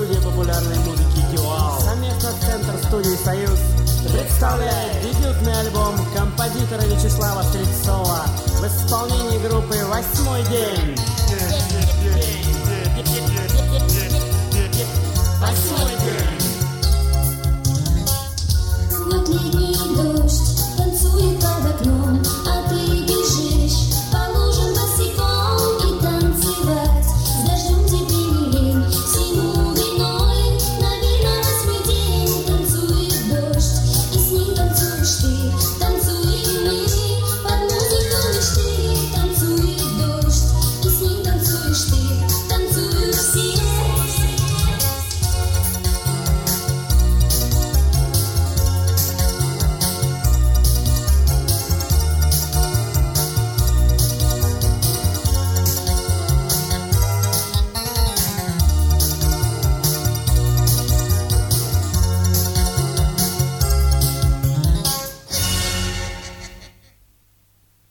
студия популярной музыки «Дюал» совместно с Центр студии «Союз» представляет дебютный альбом композитора Вячеслава Стрельцова в исполнении группы «Восьмой день».